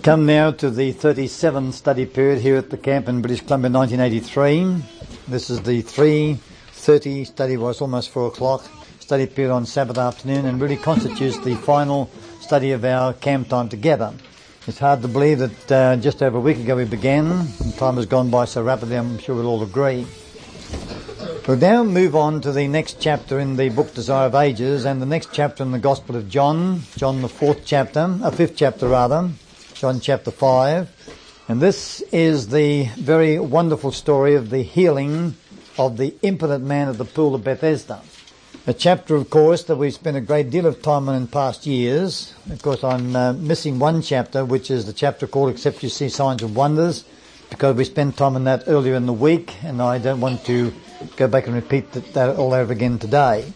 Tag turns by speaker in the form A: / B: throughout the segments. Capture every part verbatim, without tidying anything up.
A: Come now to the thirty-seventh study period here at the camp in British Columbia, nineteen eighty-three. This is the three thirty study, well, it's almost four o'clock, study period on Sabbath afternoon, and really constitutes the final study of our camp time together. It's hard to believe that uh, just over a week ago we began, and time has gone by so rapidly, I'm sure we'll all agree. We'll now move on to the next chapter in the book Desire of Ages, and the next chapter in the Gospel of John, John the fourth chapter, a fifth chapter rather, John chapter five. And this is the very wonderful story of the healing of the impotent man at the pool of Bethesda. A chapter, of course, that we've spent a great deal of time on in past years. Of course, I'm uh, missing one chapter, which is the chapter called Except You See Signs and Wonders, because we spent time on that earlier in the week, and I don't want to go back and repeat that, that all over again today.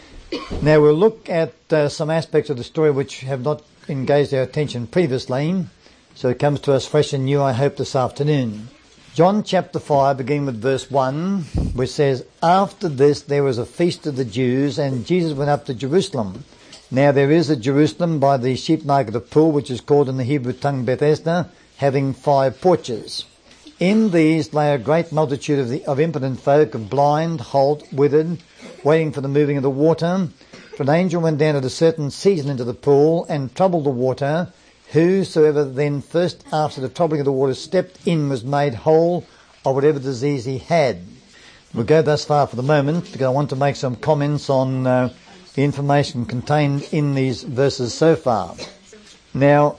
A: Now, we'll look at uh, some aspects of the story which have not engaged our attention previously, so it comes to us fresh and new, I hope, this afternoon. John chapter five, beginning with verse one, which says, "After this there was a feast of the Jews, and Jesus went up to Jerusalem. Now there is at Jerusalem by the sheep market a pool, which is called in the Hebrew tongue Bethesda, having five porches. In these lay a great multitude of, the, of impotent folk, of blind, halt, withered, waiting for the moving of the water. For an angel went down at a certain season into the pool, and troubled the water. Whosoever then first after the troubling of the water stepped in was made whole of whatever disease he had." We'll go thus far for the moment, because I want to make some comments on uh, the information contained in these verses so far. Now,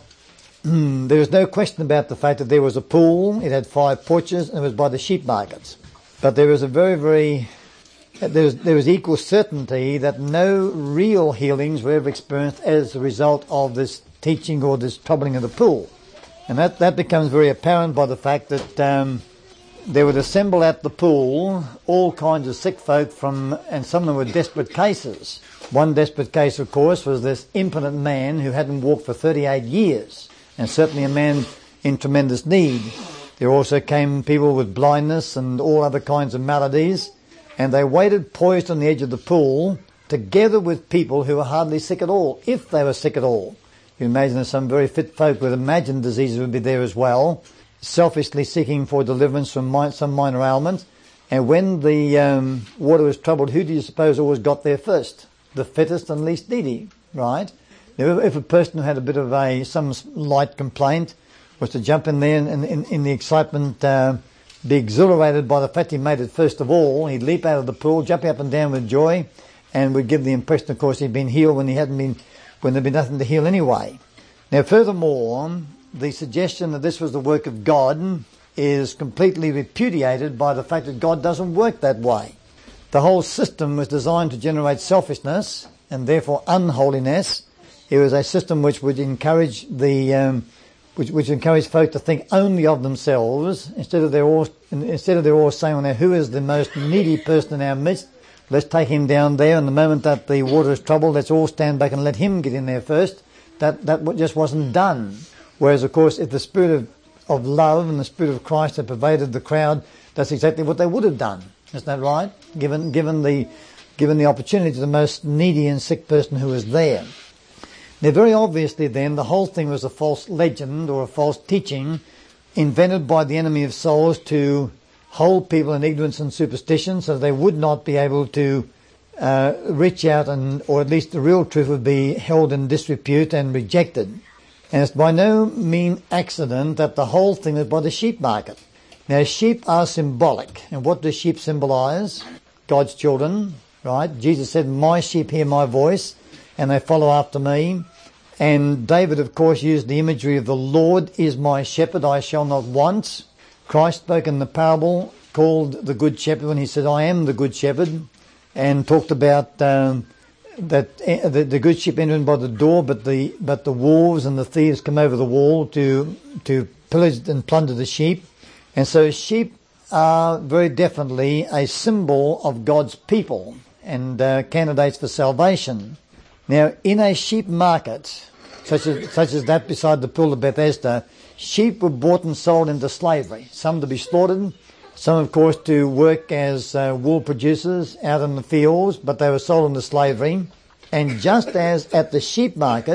A: there is no question about the fact that there was a pool, it had five porches, and it was by the sheep markets. But there is a very, very, there is, there is equal certainty that no real healings were ever experienced as a result of this teaching or this troubling of the pool. And that, that becomes very apparent by the fact that um, they would assemble at the pool all kinds of sick folk from, and some of them were desperate cases. One desperate case, of course, was this impotent man who hadn't walked for thirty-eight years, and certainly a man in tremendous need. There also came people with blindness and all other kinds of maladies, and they waited poised on the edge of the pool together with people who were hardly sick at all, if they were sick at all. You imagine that some very fit folk with imagined diseases would be there as well, selfishly seeking for deliverance from mi- some minor ailment. And when the um, water was troubled, who do you suppose always got there first? The fittest and least needy, right? Now, if a person who had a bit of a some light complaint was to jump in there and in, in, in the excitement, uh, be exhilarated by the fact he made it first of all, he'd leap out of the pool, jumping up and down with joy, and would give the impression, of course, he'd been healed when he hadn't been, when there'd been nothing to heal anyway. Now, furthermore, the suggestion that this was the work of God is completely repudiated by the fact that God doesn't work that way. The whole system was designed to generate selfishness and therefore unholiness. It was a system which would encourage the, um, which, which encouraged folk to think only of themselves instead of their all, instead of their all saying, well, now, who is the most needy person in our midst? Let's take him down there, and the moment that the water is troubled, let's all stand back and let him get in there first. That that just wasn't done. Whereas, of course, if the spirit of, of love and the spirit of Christ had pervaded the crowd, that's exactly what they would have done. Isn't that right? Given given the given the opportunity to the most needy and sick person who was there. Now, very obviously, then, the whole thing was a false legend or a false teaching invented by the enemy of souls to hold people in ignorance and superstition, so they would not be able to uh, reach out, and or at least the real truth would be held in disrepute and rejected. And it's by no mean accident that the whole thing is by the sheep market. Now, sheep are symbolic, and what do sheep symbolize? God's children, right? Jesus said, "My sheep hear my voice, and they follow after me." And David, of course, used the imagery of the Lord is my shepherd, I shall not want. Christ spoke in the parable called the Good Shepherd when he said, "I am the Good Shepherd," and talked about um, that uh, the, the good sheep enter in by the door, but the but the wolves and the thieves come over the wall to to pillage and plunder the sheep. And so sheep are very definitely a symbol of God's people and uh, candidates for salvation. Now, in a sheep market, such as, such as that beside the pool of Bethesda, sheep were bought and sold into slavery, some to be slaughtered, some, of course, to work as uh, wool producers out in the fields, but they were sold into slavery. And just as at the sheep market,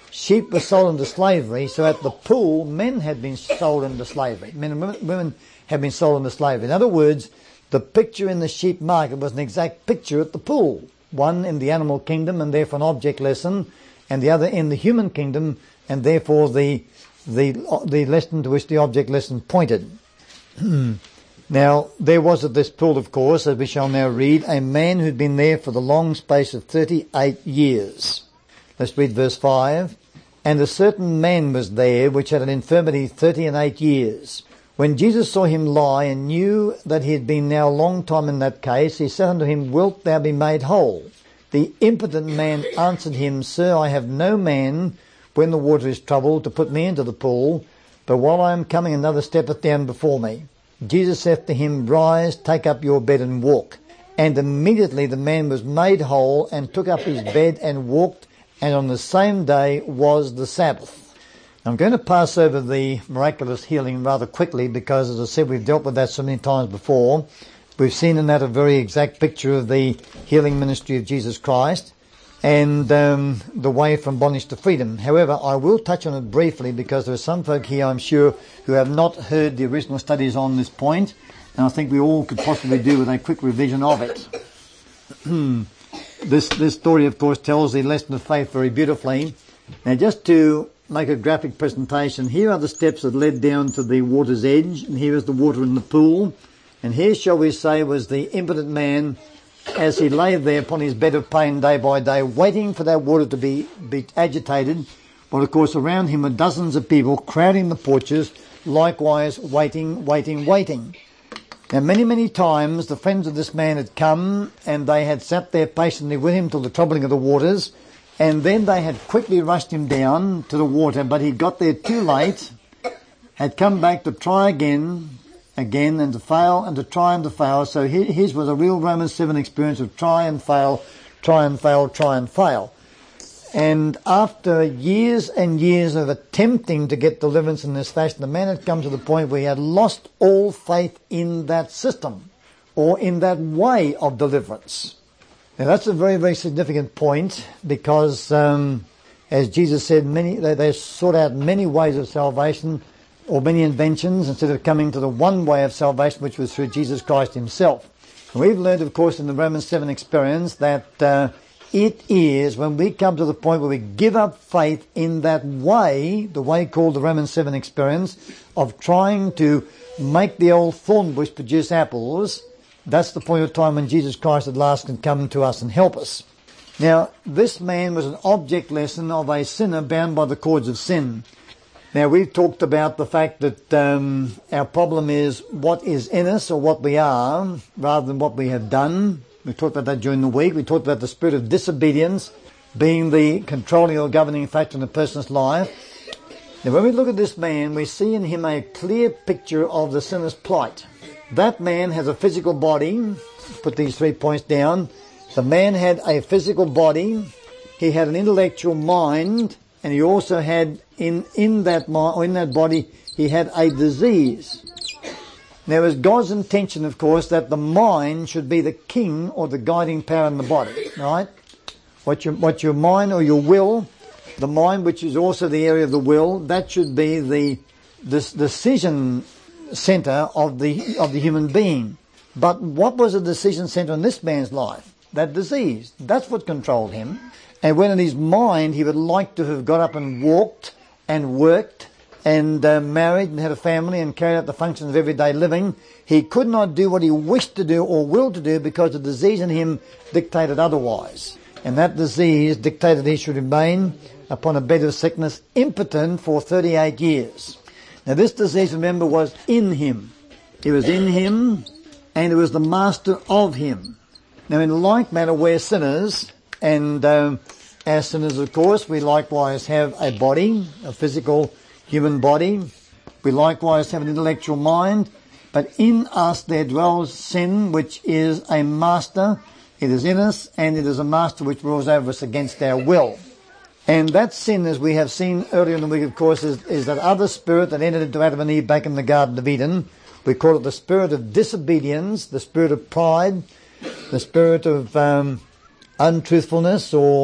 A: sheep were sold into slavery, so at the pool, men had been sold into slavery. Men and women, women had been sold into slavery. In other words, the picture in the sheep market was an exact picture at the pool. One in the animal kingdom, and therefore an object lesson, and the other in the human kingdom, and therefore the the the lesson to which the object lesson pointed. Now, there was at this pool, of course, as we shall now read, a man who'd been there for the long space of thirty-eight years. Let's read verse five. And a certain man was there which had an infirmity thirty and eight years. When Jesus saw him lie and knew that he had been now a long time in that case, he said unto him, Wilt thou be made whole? The impotent man answered him, Sir, I have no man, when the water is troubled, to put me into the pool, but while I am coming another steppeth down before me. Jesus saith to him, Rise, take up your bed and walk. And immediately the man was made whole, and took up his bed and walked, and on the same day was the Sabbath. I'm going to pass over the miraculous healing rather quickly because, as I said, we've dealt with that so many times before. We've seen in that a very exact picture of the healing ministry of Jesus Christ and um, the way from bondage to freedom. However, I will touch on it briefly because there are some folk here, I'm sure, who have not heard the original studies on this point, and I think we all could possibly do with a quick revision of it. this, this story, of course, tells the lesson of faith very beautifully. Now, just to make a graphic presentation, here are the steps that led down to the water's edge, and here is the water in the pool. And here, shall we say, was the impotent man as he lay there upon his bed of pain day by day, waiting for that water to be, be agitated. But of course, around him were dozens of people crowding the porches, likewise waiting, waiting, waiting. Now, many, many times the friends of this man had come and they had sat there patiently with him till the troubling of the waters, and then they had quickly rushed him down to the water, but he got there too late, had come back to try again, again, and to fail, and to try and to fail. So his was a real Romans seven experience of try and fail, try and fail, try and fail. And after years and years of attempting to get deliverance in this fashion, the man had come to the point where he had lost all faith in that system, or in that way of deliverance. Now that's a very, very significant point because, um, as Jesus said, many they, they sought out many ways of salvation or many inventions instead of coming to the one way of salvation, which was through Jesus Christ himself. And we've learned, of course, in the Romans seven experience that uh, it is when we come to the point where we give up faith in that way, the way called the Romans seven experience, of trying to make the old thorn bush produce apples. That's the point of time when Jesus Christ at last can come to us and help us. Now, this man was an object lesson of a sinner bound by the cords of sin. Now, we've talked about the fact that um, our problem is what is in us or what we are rather than what we have done. We talked about that during the week. We talked about the spirit of disobedience being the controlling or governing factor in a person's life. Now, when we look at this man, we see in him a clear picture of the sinner's plight. That man has a physical body. Put these three points down. The man had a physical body. He had an intellectual mind, and he also had in in that mind or in that body he had a disease. Now, it was God's intention, of course, that the mind should be the king or the guiding power in the body. Right? What your what your mind or your will, the mind, which is also the area of the will, that should be the this decision center of the of the human being. But what was the decision center in this man's life? That disease. That's what controlled him. And when in his mind he would like to have got up and walked and worked and uh, married and had a family and carried out the functions of everyday living, he could not do what he wished to do or willed to do because the disease in him dictated otherwise. And that disease dictated he should remain upon a bed of sickness impotent for thirty-eight years. Now, this disease, remember, was in him. It was in him, and it was the master of him. Now, in like manner, we're sinners, and um, as sinners, of course, we likewise have a body, a physical human body. We likewise have an intellectual mind, but in us there dwells sin, which is a master. It is in us, and it is a master which rules over us against our will. And that sin, as we have seen earlier in the week, of course, is, is that other spirit that entered into Adam and Eve back in the Garden of Eden. We call it the spirit of disobedience, the spirit of pride, the spirit of um, untruthfulness or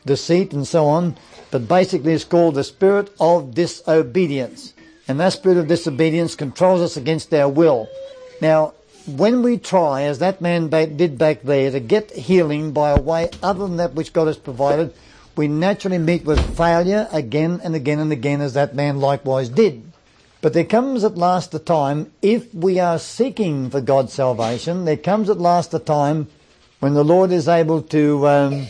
A: deceit and so on, but basically it's called the spirit of disobedience. And that spirit of disobedience controls us against our will. Now, when we try, as that man did back there, to get healing by a way other than that which God has provided, we naturally meet with failure again and again and again, as that man likewise did. But there comes at last a time, if we are seeking for God's salvation, there comes at last a time when the Lord is able to um,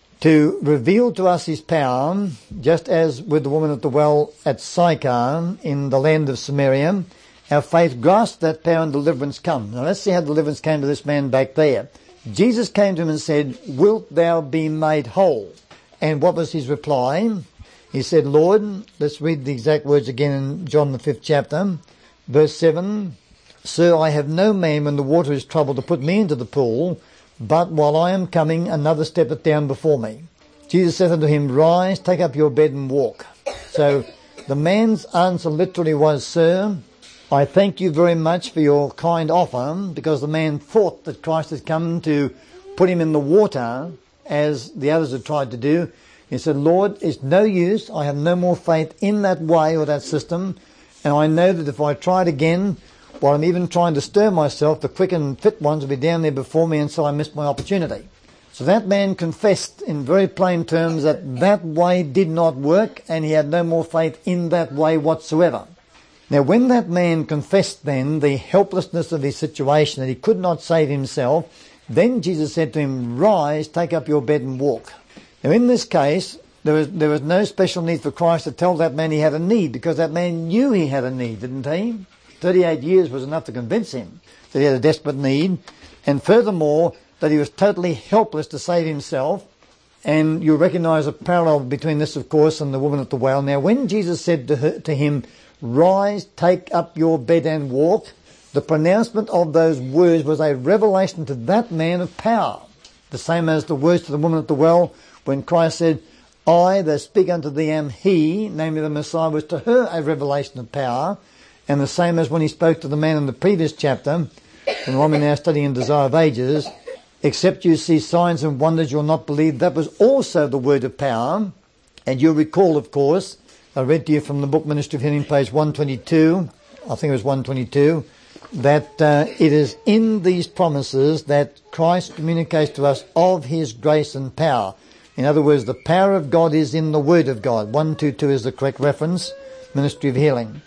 A: to reveal to us his power, just as with the woman at the well at Sychar in the land of Samaria. Our faith grasps that power and deliverance comes. Now let's see how deliverance came to this man back there. Jesus came to him and said, "Wilt thou be made whole?" And what was his reply? He said, "Lord," let's read the exact words again in John the fifth chapter, verse seven, "Sir, I have no man when the water is troubled to put me into the pool, but while I am coming, another steppeth down before me." Jesus said unto him, "Rise, take up your bed and walk." So the man's answer literally was, "Sir, I thank you very much for your kind offer," because the man thought that Christ had come to put him in the water, as the others had tried to do. He said, "Lord, it's no use. I have no more faith in that way or that system. And I know that if I try it again, while I'm even trying to stir myself, the quick and fit ones will be down there before me, and so I missed my opportunity." So that man confessed in very plain terms that that way did not work, and he had no more faith in that way whatsoever. Now, when that man confessed then the helplessness of his situation, that he could not save himself, then Jesus said to him, "Rise, take up your bed and walk." Now, in this case, there was, there was no special need for Christ to tell that man he had a need, because that man knew he had a need, didn't he? thirty-eight years was enough to convince him that he had a desperate need, and furthermore, that he was totally helpless to save himself. And you recognise a parallel between this, of course, and the woman at the well. Now, when Jesus said to, her, to him, "Rise, take up your bed and walk," the pronouncement of those words was a revelation to that man of power. The same as the words to the woman at the well, when Christ said, "I that speak unto thee am he," namely the Messiah, was to her a revelation of power. And the same as when he spoke to the man in the previous chapter, and the one we're now studying in Desire of Ages, "Except you see signs and wonders, you'll not believe." That was also the word of power. And you'll recall, of course, I read to you from the book Ministry of Healing, page one twenty-two, I think it was one twenty-two, that uh, it is in these promises that Christ communicates to us of his grace and power. In other words, the power of God is in the Word of God. one twenty-two is the correct reference, Ministry of Healing.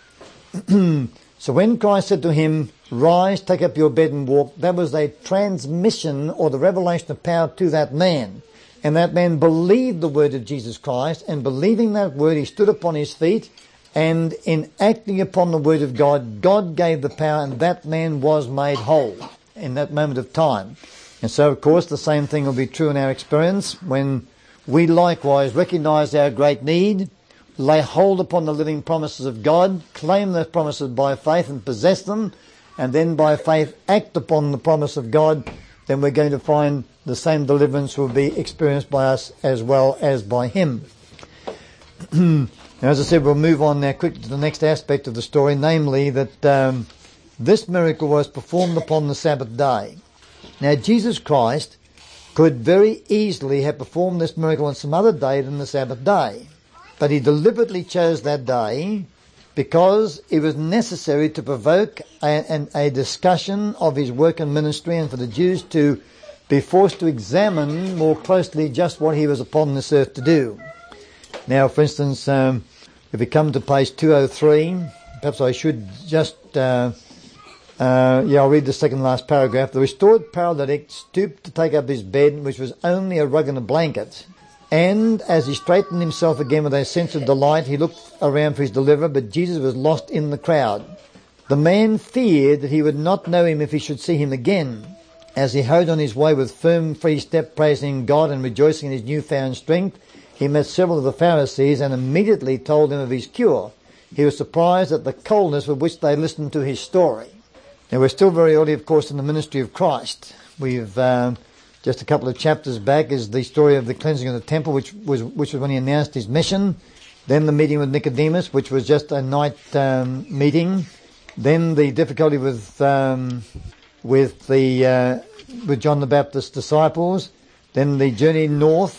A: So when Christ said to him, "Rise, take up your bed and walk," that was a transmission or the revelation of power to that man. And that man believed the word of Jesus Christ, and believing that word, he stood upon his feet, and in acting upon the word of God, God gave the power, and that man was made whole in that moment of time. And so, of course, the same thing will be true in our experience when we likewise recognise our great need, lay hold upon the living promises of God, claim those promises by faith and possess them, and then by faith act upon the promise of God, then we're going to find the same deliverance will be experienced by us as well as by him. Now, as I said, we'll move on now quickly to the next aspect of the story, namely that um, this miracle was performed upon the Sabbath day. Now, Jesus Christ could very easily have performed this miracle on some other day than the Sabbath day, but he deliberately chose that day because it was necessary to provoke a, a, a discussion of his work and ministry, and for the Jews to be forced to examine more closely just what he was upon this earth to do. Now, for instance, um, if we come to page two oh three, perhaps I should just, uh, uh, yeah, I'll read the second last paragraph. "The restored paralytic stooped to take up his bed, which was only a rug and a blanket. And as he straightened himself again with a sense of delight, he looked around for his deliverer, but Jesus was lost in the crowd. The man feared that he would not know him if he should see him again. As he hurried on his way with firm, free step, praising God and rejoicing in his newfound strength, he met several of the Pharisees and immediately told them of his cure. He was surprised at the coldness with which they listened to his story." Now, we're still very early, of course, in the ministry of Christ. We've um, just a couple of chapters back is the story of the cleansing of the temple, which was which was when he announced his mission. Then the meeting with Nicodemus, which was just a night um, meeting. Then the difficulty with um, with the uh, with John the Baptist's disciples. Then the journey north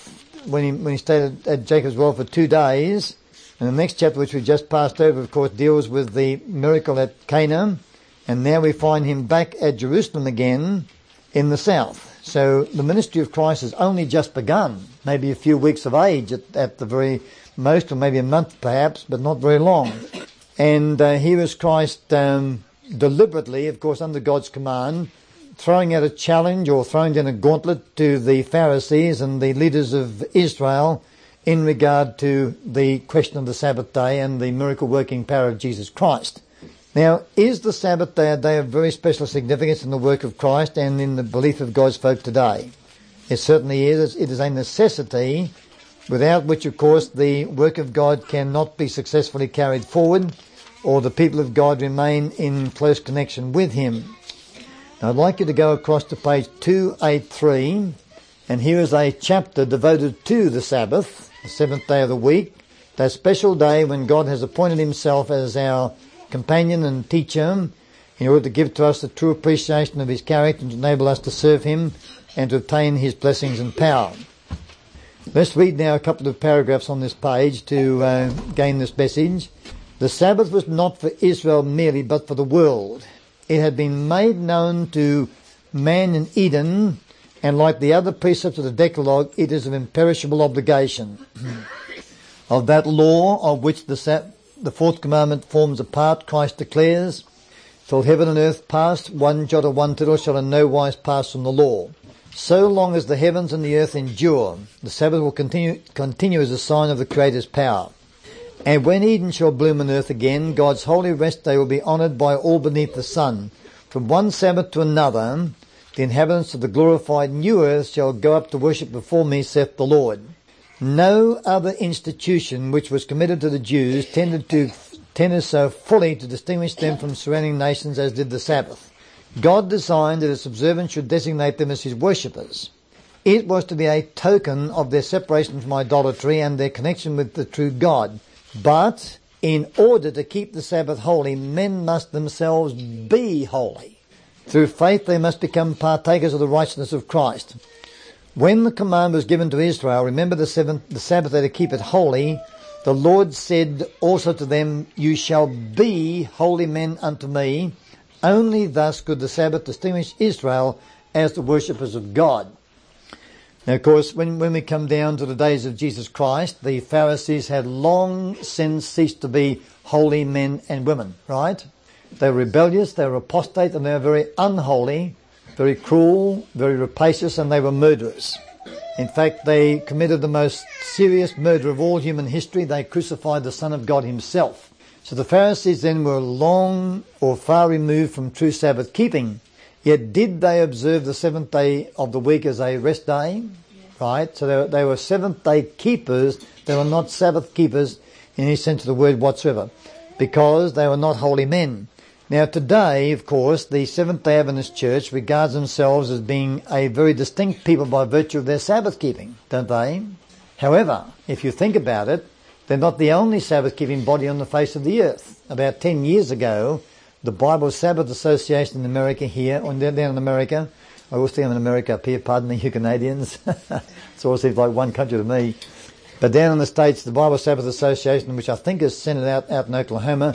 A: when he, when he stayed at, at Jacob's well for two days. And the next chapter, which we just passed over, of course, deals with the miracle at Cana. And now we find him back at Jerusalem again in the south. So the ministry of Christ has only just begun, maybe a few weeks of age at, at the very most, or maybe a month perhaps, but not very long. And uh, here is Christ um, deliberately, of course, under God's command, throwing out a challenge or throwing down a gauntlet to the Pharisees and the leaders of Israel in regard to the question of the Sabbath day and the miracle-working power of Jesus Christ. Now, is the Sabbath day a day of very special significance in the work of Christ and in the belief of God's folk today? It certainly is. It is a necessity, without which, of course, the work of God cannot be successfully carried forward, or the people of God remain in close connection with Him. Now, I'd like you to go across to page two eighty-three, and here is a chapter devoted to the Sabbath, the seventh day of the week, that special day when God has appointed Himself as our companion and teacher in order to give to us the true appreciation of His character and to enable us to serve Him and to obtain His blessings and power. Let's read now a couple of paragraphs on this page to uh, gain this message. The Sabbath was not for Israel merely, but for the world. It had been made known to man in Eden, and like the other precepts of the Decalogue, it is an imperishable obligation. Of that law of which the Sabbath The fourth commandment forms a part, Christ declares, till heaven and earth pass, one jot or one tittle shall in no wise pass from the law. So long as the heavens and the earth endure, the Sabbath will continue, continue as a sign of the Creator's power. And when Eden shall bloom on earth again, God's holy rest day will be honoured by all beneath the sun. From one Sabbath to another, the inhabitants of the glorified new earth shall go up to worship before me, saith the Lord. No other institution which was committed to the Jews tended to tended so fully to distinguish them from surrounding nations as did the Sabbath. God designed that its observance should designate them as His worshippers. It was to be a token of their separation from idolatry and their connection with the true God. But in order to keep the Sabbath holy, men must themselves be holy. Through faith they must become partakers of the righteousness of Christ. When the command was given to Israel, remember the seventh, the Sabbath day to keep it holy, the Lord said also to them, you shall be holy men unto me. Only thus could the Sabbath distinguish Israel as the worshippers of God. Now, of course, when, when we come down to the days of Jesus Christ, the Pharisees had long since ceased to be holy men and women, right? They were rebellious, they were apostate, and they were very unholy, very cruel, very rapacious, and they were murderers. In fact, they committed the most serious murder of all human history. They crucified the Son of God Himself. So the Pharisees then were long or far removed from true Sabbath keeping. Yet did they observe the seventh day of the week as a rest day? Yes. Right? So they were, they were seventh day keepers. They were not Sabbath keepers in any sense of the word whatsoever, because they were not holy men. Now today, of course, the Seventh-day Adventist Church regards themselves as being a very distinct people by virtue of their Sabbath keeping, don't they? However, if you think about it, they're not the only Sabbath keeping body on the face of the earth. About ten years ago, the Bible Sabbath Association in America here, or down in America, I always think I'm in America up here, pardon me, you Canadians. It all seems like one country to me. But down in the States, the Bible Sabbath Association, which I think is centered out, out in Oklahoma,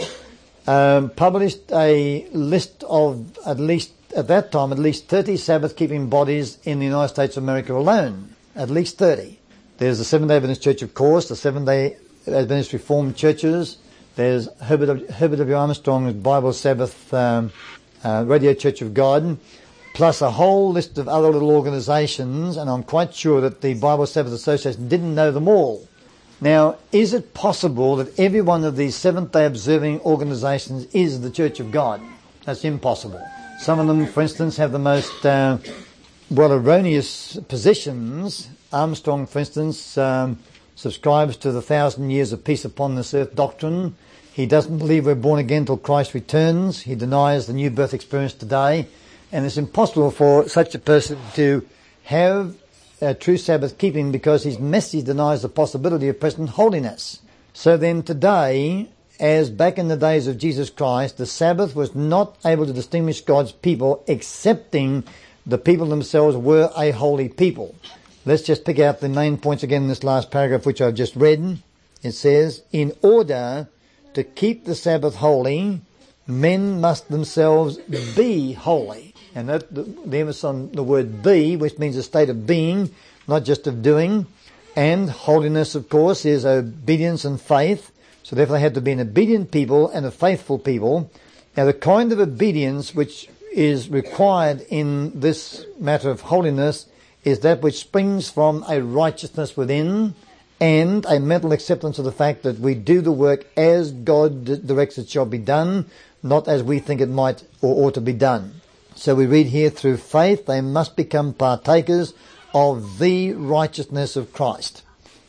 A: Um, published a list of at least, at that time, at least thirty Sabbath-keeping bodies in the United States of America alone. At least thirty. There's the Seventh-day Adventist Church, of course, the Seventh-day Adventist Reformed Churches. There's Herbert, Herbert W. Armstrong's Bible Sabbath um, uh, Radio Church of God, plus a whole list of other little organizations, and I'm quite sure that the Bible Sabbath Association didn't know them all. Now, is it possible that every one of these Seventh-day observing organizations is the Church of God? That's impossible. Some of them, for instance, have the most, uh, well, erroneous positions. Armstrong, for instance, um, subscribes to the thousand years of peace upon this earth doctrine. He doesn't believe we're born again till Christ returns. He denies the new birth experience today. And it's impossible for such a person to have Uh, true Sabbath keeping, because his message denies the possibility of present holiness. So then today, as back in the days of Jesus Christ, the Sabbath was not able to distinguish God's people, excepting the people themselves were a holy people. Let's just pick out the main points again in this last paragraph which I've just read. It says, in order to keep the Sabbath holy, men must themselves be holy. And that, the, the emphasis on the word be, which means a state of being, not just of doing. And holiness, of course, is obedience and faith. So therefore they had to be an obedient people and a faithful people. Now the kind of obedience which is required in this matter of holiness is that which springs from a righteousness within and a mental acceptance of the fact that we do the work as God d- directs it shall be done, not as we think it might or ought to be done. So we read here, through faith they must become partakers of the righteousness of Christ.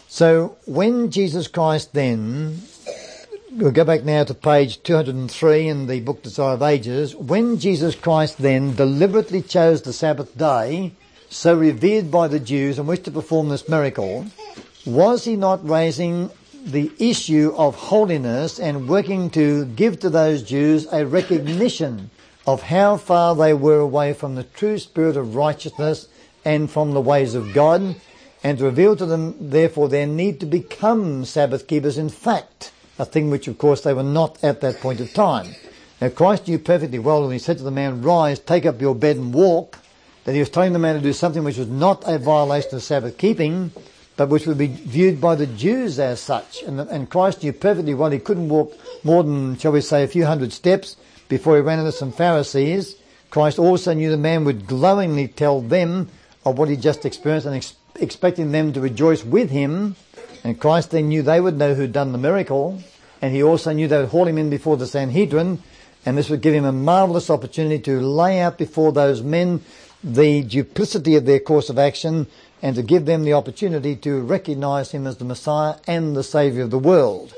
A: So when Jesus Christ then, we'll go back now to page two hundred three in the book Desire of Ages, when Jesus Christ then deliberately chose the Sabbath day, so revered by the Jews, and wished to perform this miracle, was he not raising the issue of holiness and working to give to those Jews a recognition of how far they were away from the true spirit of righteousness and from the ways of God, and to reveal to them, therefore, their need to become Sabbath keepers in fact, a thing which, of course, they were not at that point of time. Now, Christ knew perfectly well when he said to the man, rise, take up your bed and walk, that he was telling the man to do something which was not a violation of Sabbath keeping, but which would be viewed by the Jews as such. And, and Christ knew perfectly well he couldn't walk more than, shall we say, a few hundred steps before he ran into some Pharisees. Christ also knew the man would glowingly tell them of what he just experienced and ex- expecting them to rejoice with him. And Christ then knew they would know who'd done the miracle. And he also knew they would haul him in before the Sanhedrin. And this would give him a marvellous opportunity to lay out before those men the duplicity of their course of action and to give them the opportunity to recognise him as the Messiah and the Saviour of the world.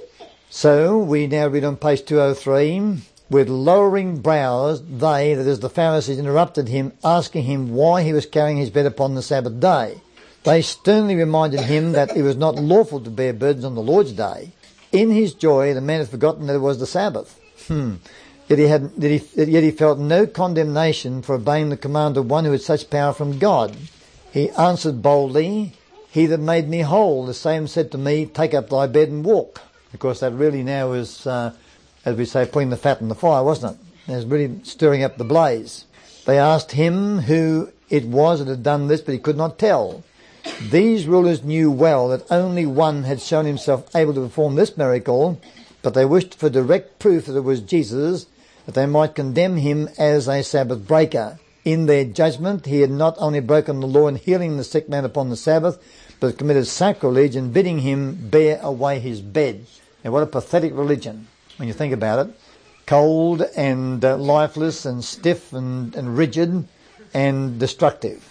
A: So we now read on page two oh three, with lowering brows they, that is the Pharisees, interrupted him, asking him why he was carrying his bed upon the Sabbath day. They sternly reminded him that it was not lawful to bear burdens on the Lord's day. In his joy the man had forgotten that it was the Sabbath. Hmm. Yet he, had, yet, he, yet he felt no condemnation for obeying the command of one who had such power from God. He answered boldly, he that made me whole, the same said to me, take up thy bed and walk. Of course, that really now is, uh, as we say, putting the fat in the fire, wasn't it? It was really stirring up the blaze. They asked him who it was that had done this, but he could not tell. These rulers knew well that only one had shown himself able to perform this miracle, but they wished for direct proof that it was Jesus, that they might condemn him as a Sabbath breaker. In their judgment, he had not only broken the law in healing the sick man upon the Sabbath, but committed sacrilege in bidding him bear away his bed. And what a pathetic religion, when you think about it. Cold and uh, lifeless and stiff and, and rigid and destructive.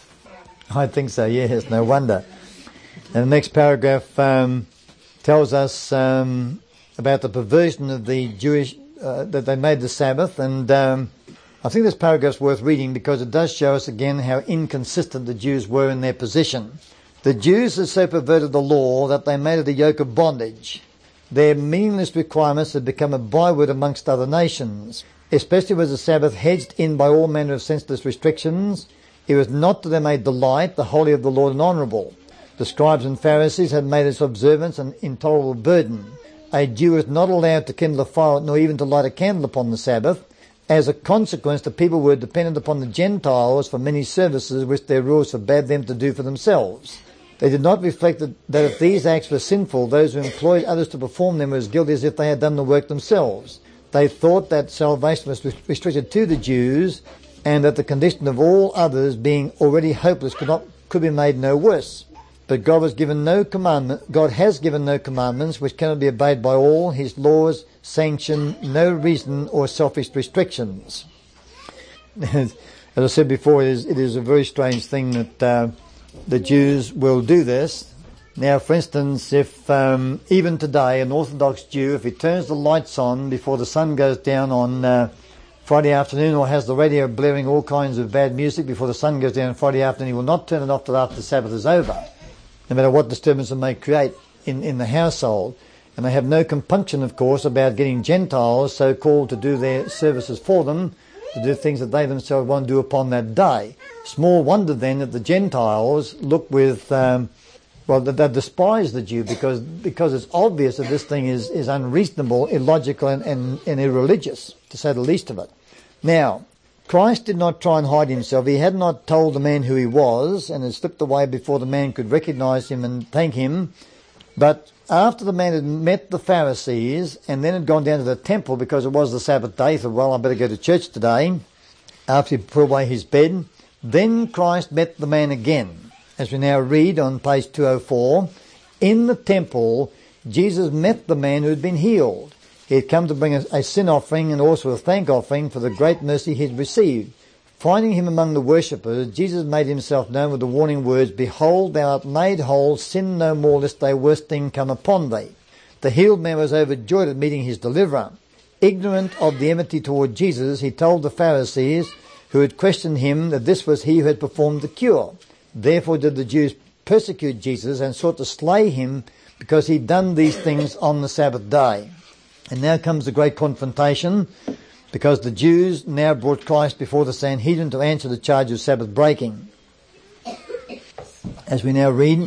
A: I think so, yes, no wonder. And the next paragraph um, tells us um, about the perversion of the Jewish, uh, that they made the Sabbath, and um, I think this paragraph's worth reading because it does show us again how inconsistent the Jews were in their position. The Jews had so perverted the law that they made it a yoke of bondage. Their meaningless requirements had become a byword amongst other nations, especially was the Sabbath hedged in by all manner of senseless restrictions. It was not to them a delight, the holy of the Lord and honourable. The scribes and Pharisees had made its observance an intolerable burden. A Jew was not allowed to kindle a fire nor even to light a candle upon the Sabbath. As a consequence, the people were dependent upon the Gentiles for many services which their rules forbade them to do for themselves. They did not reflect that, that if these acts were sinful, those who employed others to perform them were as guilty as if they had done the work themselves. They thought that salvation was restricted to the Jews, and that the condition of all others, being already hopeless, could not could be made no worse. But God was given no commandment. God has given no commandments which cannot be obeyed by all. His laws sanction no reason or selfish restrictions. As I said before, it is, it is a very strange thing that uh, the Jews will do this. Now, for instance, if um, even today an Orthodox Jew, if he turns the lights on before the sun goes down on uh, Friday afternoon, or has the radio blaring all kinds of bad music before the sun goes down on Friday afternoon, he will not turn it off till after the Sabbath is over, no matter what disturbance it may create in, in the household. And they have no compunction, of course, about getting Gentiles so-called to do their services for them, to do things that they themselves want to do upon that day. Small wonder then that the Gentiles look with, um, well, that they despise the Jew because because it's obvious that this thing is, is unreasonable, illogical, and, and, and irreligious, to say the least of it. Now, Christ did not try and hide himself. He had not told the man who he was and had slipped away before the man could recognize him and thank him. But after the man had met the Pharisees and then had gone down to the temple because it was the Sabbath day, he thought, well, I better go to church today, after he put away his bed, then Christ met the man again. As we now read on page two oh four, in the temple, Jesus met the man who had been healed. He had come to bring a, a sin offering and also a thank offering for the great mercy he had received. Finding him among the worshippers, Jesus made himself known with the warning words, Behold, thou art made whole, sin no more, lest thy worst thing come upon thee. The healed man was overjoyed at meeting his deliverer. Ignorant of the enmity toward Jesus, he told the Pharisees, who had questioned him, that this was he who had performed the cure. Therefore did the Jews persecute Jesus and sought to slay him because he'd done these things on the Sabbath day. And now comes the great confrontation, because the Jews now brought Christ before the Sanhedrin to answer the charge of Sabbath breaking. As we now read,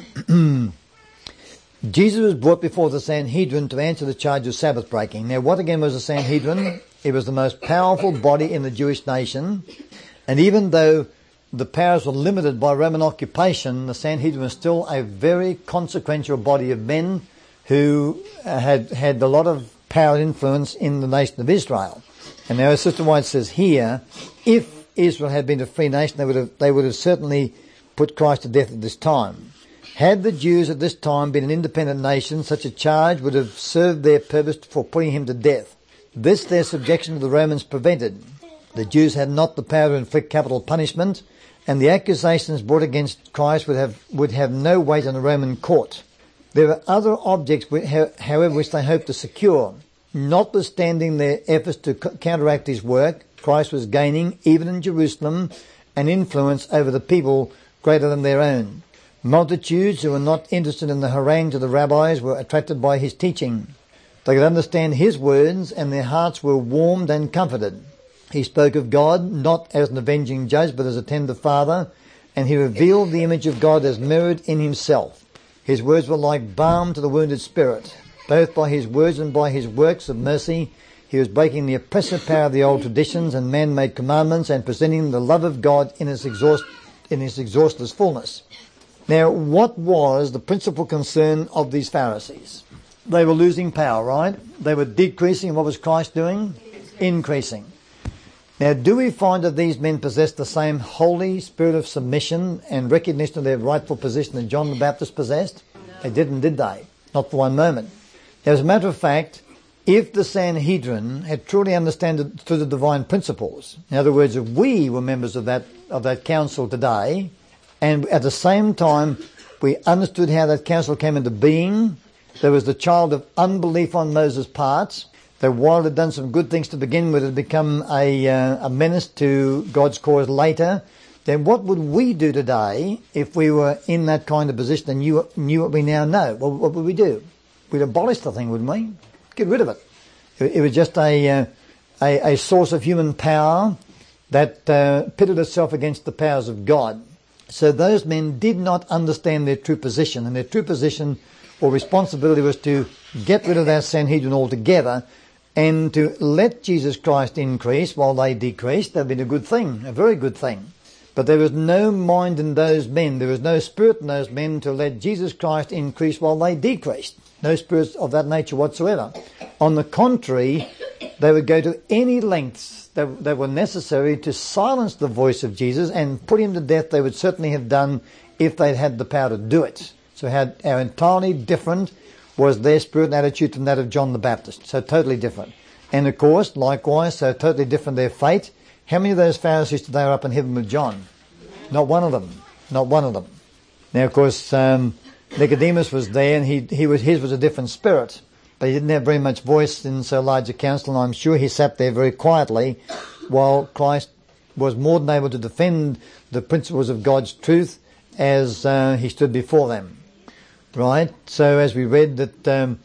A: Jesus was brought before the Sanhedrin to answer the charge of Sabbath breaking. Now, what again was the Sanhedrin? It was the most powerful body in the Jewish nation, and even though the powers were limited by Roman occupation, the Sanhedrin was still a very consequential body of men who had had a lot of power and influence in the nation of Israel. And now, as Sister White says here, if Israel had been a free nation, they would have they would have certainly put Christ to death at this time. Had the Jews at this time been an independent nation, such a charge would have served their purpose for putting him to death. This their subjection to the Romans prevented. The Jews had not the power to inflict capital punishment, and the accusations brought against Christ would have would have no weight in the Roman court. There were other objects, however, which they hoped to secure. Notwithstanding their efforts to counteract his work, Christ was gaining, even in Jerusalem, an influence over the people greater than their own. Multitudes who were not interested in the harangue to the rabbis were attracted by his teaching. They could understand his words, and their hearts were warmed and comforted. He spoke of God not as an avenging judge, but as a tender father, and he revealed the image of God as mirrored in himself. His words were like balm to the wounded spirit. Both by his words and by his works of mercy, he was breaking the oppressive power of the old traditions and man-made commandments and presenting the love of God in its, exhaust, in its exhaustless fullness. Now, what was the principal concern of these Pharisees? They were losing power, right? They were decreasing. What was Christ doing? Increasing. Now, do we find that these men possessed the same holy spirit of submission and recognition of their rightful position that John the Baptist possessed? They didn't, did they? Not for one moment. As a matter of fact, if the Sanhedrin had truly understood the divine principles, in other words, if we were members of that of that council today, and at the same time we understood how that council came into being, there was the child of unbelief on Moses' part, that while it had done some good things to begin with, it had become a, uh, a menace to God's cause later, then what would we do today if we were in that kind of position and knew, knew what we now know? Well, what would we do? We'd abolish the thing, wouldn't we? Get rid of it. It, it was just a, uh, a a source of human power that uh, pitted itself against the powers of God. So those men did not understand their true position, and their true position or responsibility was to get rid of that Sanhedrin altogether and to let Jesus Christ increase while they decreased. That would be a good thing, a very good thing. But there was no mind in those men, there was no spirit in those men to let Jesus Christ increase while they decreased. No spirits of that nature whatsoever. On the contrary, they would go to any lengths that, that were necessary to silence the voice of Jesus and put him to death. They would certainly have done if they'd had the power to do it. So how, how entirely different was their spirit and attitude from that of John the Baptist. So totally different. And of course, likewise, so totally different their fate. How many of those Pharisees today are up in heaven with John? Not one of them. Not one of them. Now, of course, um, Nicodemus was there, and he he was his was a different spirit, but he didn't have very much voice in so large a council, and I'm sure he sat there very quietly while Christ was more than able to defend the principles of God's truth as uh, he stood before them. Right? So as we read that um,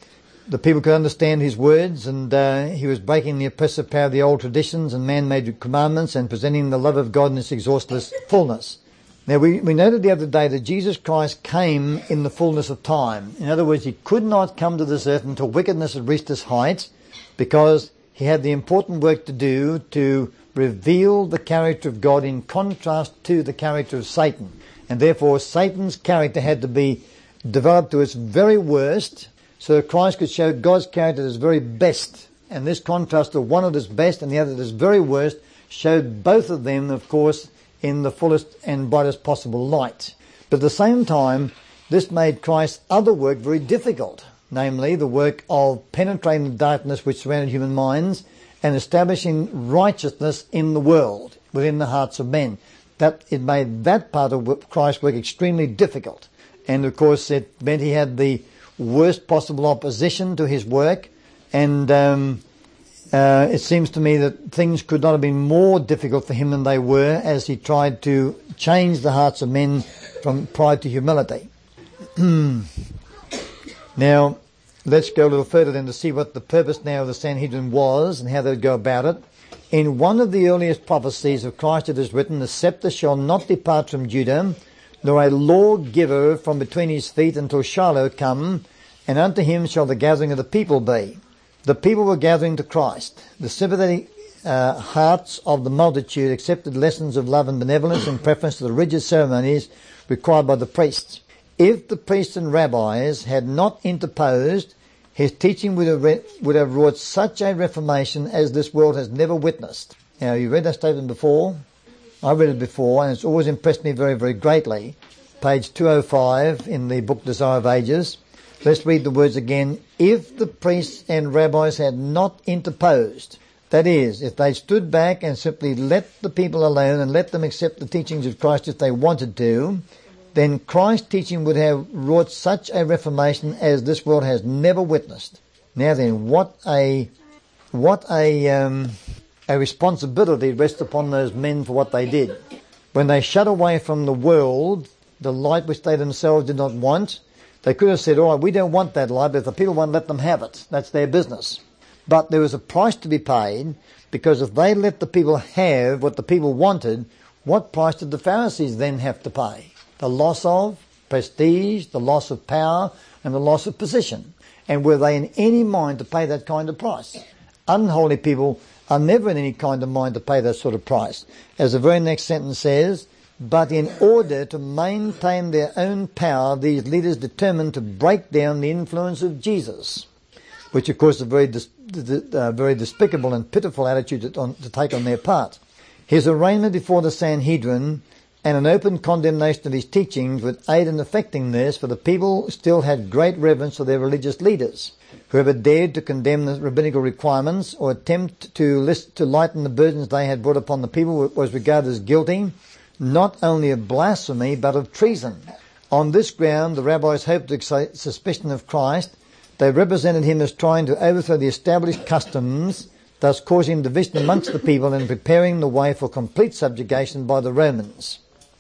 A: the people could understand his words, and uh, he was breaking the oppressive power of the old traditions and man-made commandments and presenting the love of God in its exhaustless fullness. Now, we, we noted the other day that Jesus Christ came in the fullness of time. In other words, he could not come to this earth until wickedness had reached its height, because he had the important work to do to reveal the character of God in contrast to the character of Satan. And therefore, Satan's character had to be developed to its very worst, so that Christ could show God's character at his very best. And this contrast of one at his best and the other at his very worst showed both of them, of course, in the fullest and brightest possible light. But at the same time, this made Christ's other work very difficult, namely the work of penetrating the darkness which surrounded human minds and establishing righteousness in the world, within the hearts of men. That it made that part of Christ's work extremely difficult. And of course it meant he had the worst possible opposition to his work, and um, uh, it seems to me that things could not have been more difficult for him than they were, as he tried to change the hearts of men from pride to humility. Now, let's go a little further then to see what the purpose now of the Sanhedrin was and how they would go about it. In one of the earliest prophecies of Christ it is written, "The scepter shall not depart from Judah, nor a lawgiver from between his feet until Shiloh come, and unto him shall the gathering of the people be." The people were gathering to Christ. The sympathetic uh, hearts of the multitude accepted lessons of love and benevolence in preference to the rigid ceremonies required by the priests. If the priests and rabbis had not interposed, his teaching would have, re- would have wrought such a reformation as this world has never witnessed. Now, you read that statement before. I read it before, and it's always impressed me very, very greatly. Page two oh five in the book Desire of Ages. Let's read the words again. If the priests and rabbis had not interposed, that is, if they stood back and simply let the people alone and let them accept the teachings of Christ if they wanted to, then Christ's teaching would have wrought such a reformation as this world has never witnessed. Now then, what a, what a, um, a responsibility rests upon those men for what they did. When they shut away from the world, the light which they themselves did not want, they could have said, all right, we don't want that light, but if the people won't let them have it, that's their business. But there was a price to be paid, because if they let the people have what the people wanted, what price did the Pharisees then have to pay? The loss of prestige, the loss of power, and the loss of position. And were they in any mind to pay that kind of price? Unholy people are never in any kind of mind to pay that sort of price. As the very next sentence says, but in order to maintain their own power, these leaders determined to break down the influence of Jesus, which of course is a very, dis- uh, very despicable and pitiful attitude to, on, to take on their part. His arraignment before the Sanhedrin and an open condemnation of his teachings would aid in effecting this, for the people still had great reverence for their religious leaders. Whoever dared to condemn the rabbinical requirements or attempt to list, to lighten the burdens they had brought upon the people was regarded as guilty, not only of blasphemy, but of treason. On this ground, the rabbis hoped to excite suspicion of Christ. They represented him as trying to overthrow the established customs, thus causing division amongst the people and preparing the way for complete subjugation by the Romans.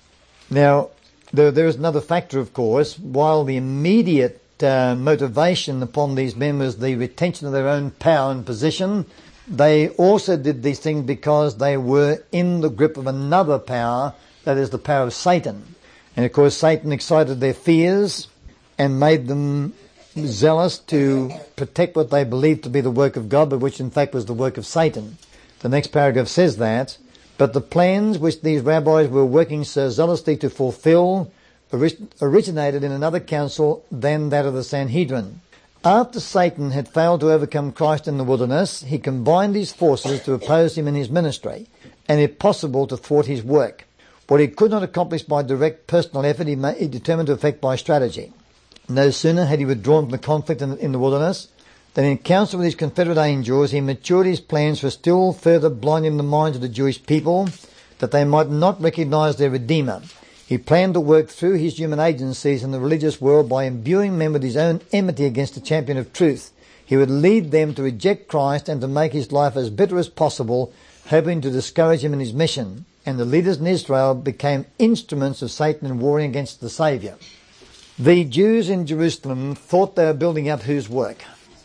A: Now, there, there is another factor, of course. While the immediate uh, motivation upon these men was the retention of their own power and position, they also did these things because they were in the grip of another power, that is the power of Satan. And of course, Satan excited their fears and made them zealous to protect what they believed to be the work of God, but which in fact was the work of Satan. The next paragraph says that. But the plans which these rabbis were working so zealously to fulfill originated in another council than that of the Sanhedrin. After Satan had failed to overcome Christ in the wilderness, he combined his forces to oppose him in his ministry, and if possible to thwart his work. What he could not accomplish by direct personal effort, he, ma- he determined to effect by strategy. No sooner had he withdrawn from the conflict in, in the wilderness than in council with his confederate angels he matured his plans for still further blinding the minds of the Jewish people, that they might not recognize their Redeemer. He planned to work through his human agencies in the religious world by imbuing men with his own enmity against the champion of truth. He would lead them to reject Christ and to make his life as bitter as possible, hoping to discourage him in his mission. And the leaders in Israel became instruments of Satan in warring against the Saviour. The Jews in Jerusalem thought they were building up whose work?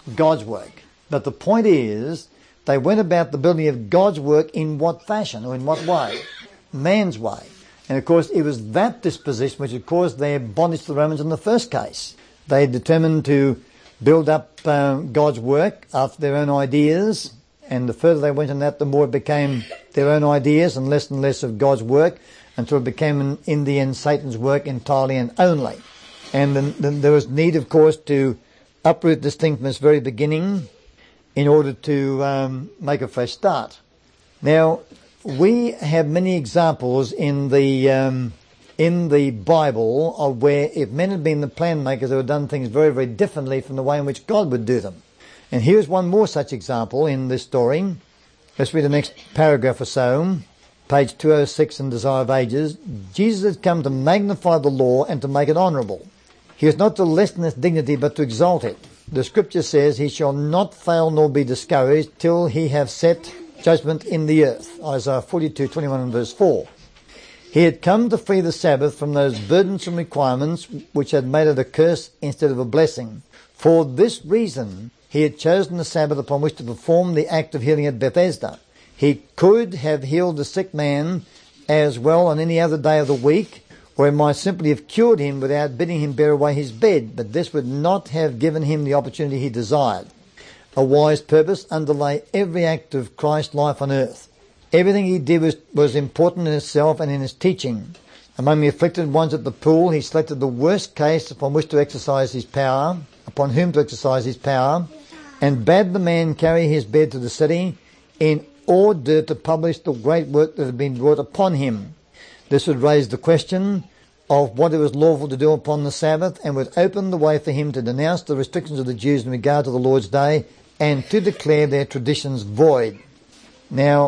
A: God's work. But the point is, they went about the building of God's work in what fashion, or in what way? Man's way. And of course, it was that disposition which had caused their bondage to the Romans in the first case. They determined to build up um, God's work after their own ideas, and the further they went in that, the more it became their own ideas and less and less of God's work, until it became, in the end, Satan's work entirely and only. And then, then there was need, of course, to uproot this thing from its very beginning in order to um, make a fresh start. Now, we have many examples in the um, in the Bible of where, if men had been the plan makers, they would have done things very, very differently from the way in which God would do them. And here's one more such example in this story. Let's read the next paragraph or so. Page two oh six in Desire of Ages. Jesus had come to magnify the law and to make it honourable. He is not to lessen its dignity, but to exalt it. The scripture says, he shall not fail nor be discouraged till he have set judgment in the earth. Isaiah forty-two, twenty-one and verse four. He had come to free the Sabbath from those burdensome requirements which had made it a curse instead of a blessing. For this reason, he had chosen the Sabbath upon which to perform the act of healing at Bethesda. He could have healed the sick man as well on any other day of the week, or he might simply have cured him without bidding him bear away his bed, but this would not have given him the opportunity he desired. A wise purpose underlay every act of Christ's life on earth. Everything he did was, was important in itself and in his teaching. Among the afflicted ones at the pool, he selected the worst case upon which to exercise his power, upon whom to exercise his power, and bade the man carry his bed to the city in order to publish the great work that had been brought upon him. This would raise the question of what it was lawful to do upon the Sabbath, and would open the way for him to denounce the restrictions of the Jews in regard to the Lord's Day and to declare their traditions void. Now,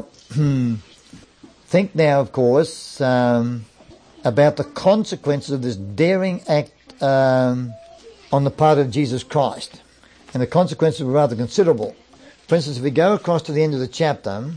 A: think now, of course, um, about the consequences of this daring act um, on the part of Jesus Christ. And the consequences were rather considerable. For instance, if we go across to the end of the chapter,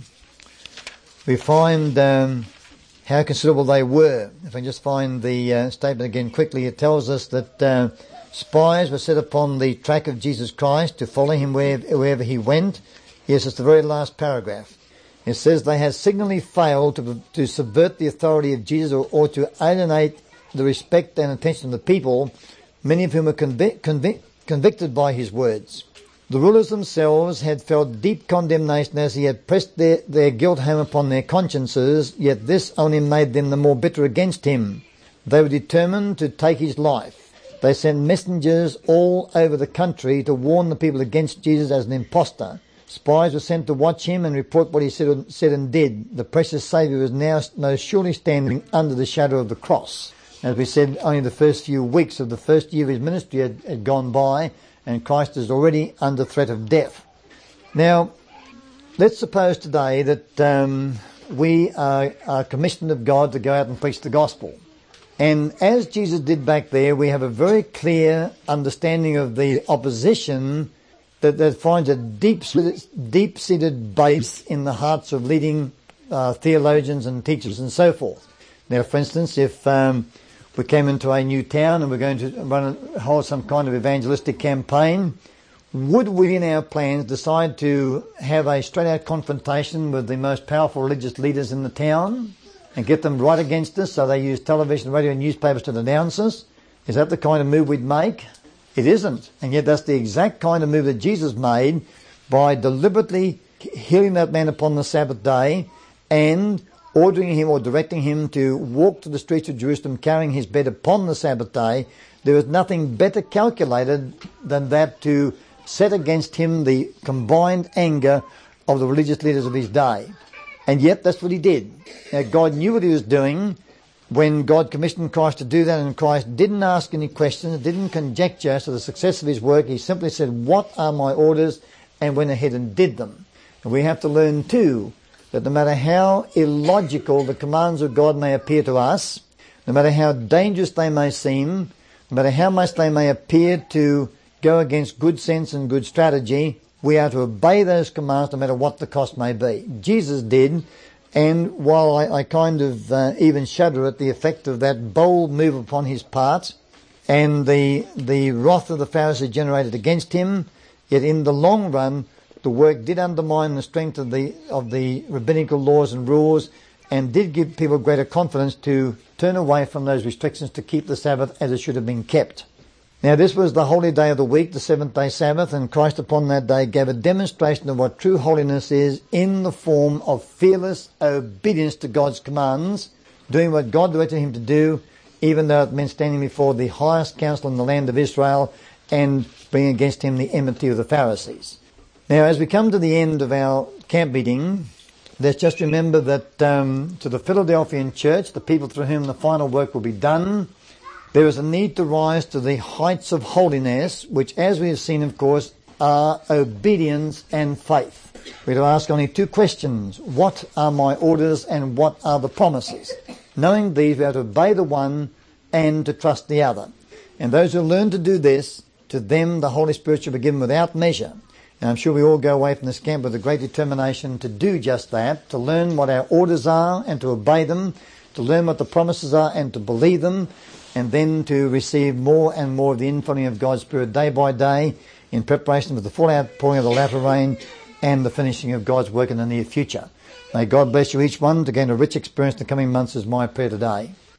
A: we find um, how considerable they were. If I just find the uh, statement again quickly, it tells us that uh, spies were set upon the track of Jesus Christ to follow him wherever, wherever he went. Yes, it's the very last paragraph. It says they had signally failed to, to subvert the authority of Jesus, or, or to alienate the respect and attention of the people, many of whom were convic- convic- convicted by his words. The rulers themselves had felt deep condemnation as he had pressed their, their guilt home upon their consciences, yet this only made them the more bitter against him. They were determined to take his life. They sent messengers all over the country to warn the people against Jesus as an impostor. Spies were sent to watch him and report what he said, said and did. The precious Saviour was now most surely standing under the shadow of the cross. As we said, only the first few weeks of the first year of his ministry had, had gone by, and Christ is already under threat of death. Now, let's suppose today that um, we are, are commissioned of God to go out and preach the gospel. And as Jesus did back there, we have a very clear understanding of the opposition that, that finds a deep, deep-seated base in the hearts of leading uh, theologians and teachers and so forth. Now, for instance, if um, we came into a new town and we're going to run a, hold some kind of evangelistic campaign, would we in our plans decide to have a straight-out confrontation with the most powerful religious leaders in the town and get them right against us so they use television, radio and newspapers to denounce us? Is that the kind of move we'd make? It isn't. And yet that's the exact kind of move that Jesus made by deliberately healing that man upon the Sabbath day and ordering him or directing him to walk to the streets of Jerusalem carrying his bed upon the Sabbath day. There was nothing better calculated than that to set against him the combined anger of the religious leaders of his day. And yet that's what he did. Now, God knew what he was doing when God commissioned Christ to do that, and Christ didn't ask any questions, didn't conjecture as to the success of his work. He simply said, "What are my orders?" and went ahead and did them. And we have to learn too that no matter how illogical the commands of God may appear to us, no matter how dangerous they may seem, no matter how much they may appear to go against good sense and good strategy, we are to obey those commands no matter what the cost may be. Jesus did, and while I, I kind of uh, even shudder at the effect of that bold move upon his part and the the wrath of the Pharisees generated against him, Yet in the long run, the work did undermine the strength of the of the rabbinical laws and rules, and did give people greater confidence to turn away from those restrictions to keep the Sabbath as it should have been kept. Now this was the holy day of the week, the seventh day Sabbath, and Christ upon that day gave a demonstration of what true holiness is in the form of fearless obedience to God's commands, doing what God directed him to do, even though it meant standing before the highest council in the land of Israel and bringing against him the enmity of the Pharisees. Now as we come to the end of our camp meeting, let's just remember that um, to the Philadelphian church, the people through whom the final work will be done, there is a need to rise to the heights of holiness, which, as we have seen, of course, are obedience and faith. We're to ask only two questions. What are my orders and what are the promises? Knowing these, we have to obey the one and to trust the other. And those who learn to do this, to them the Holy Spirit shall be given without measure. And I'm sure we all go away from this camp with a great determination to do just that, to learn what our orders are and to obey them, to learn what the promises are and to believe them, and then to receive more and more of the infilling of God's Spirit day by day in preparation for the full outpouring of the latter rain and the finishing of God's work in the near future. May God bless you each one to gain a rich experience in the coming months is my prayer today.